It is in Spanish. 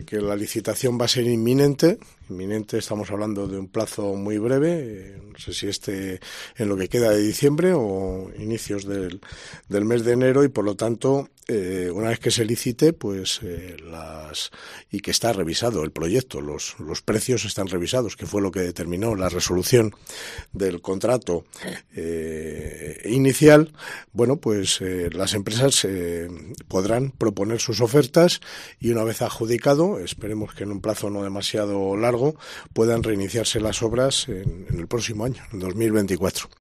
Que la licitación va a ser inminente, estamos hablando de un plazo muy breve, no sé si en lo que queda de diciembre o inicios del mes de enero, y por lo tanto, una vez que se licite, pues y que está revisado el proyecto, los precios están revisados, que fue lo que determinó la resolución del contrato inicial, bueno, pues las empresas podrán proponer sus ofertas y una vez adjudicado, esperemos que en un plazo no demasiado largo, puedan reiniciarse las obras en el próximo año, en 2024.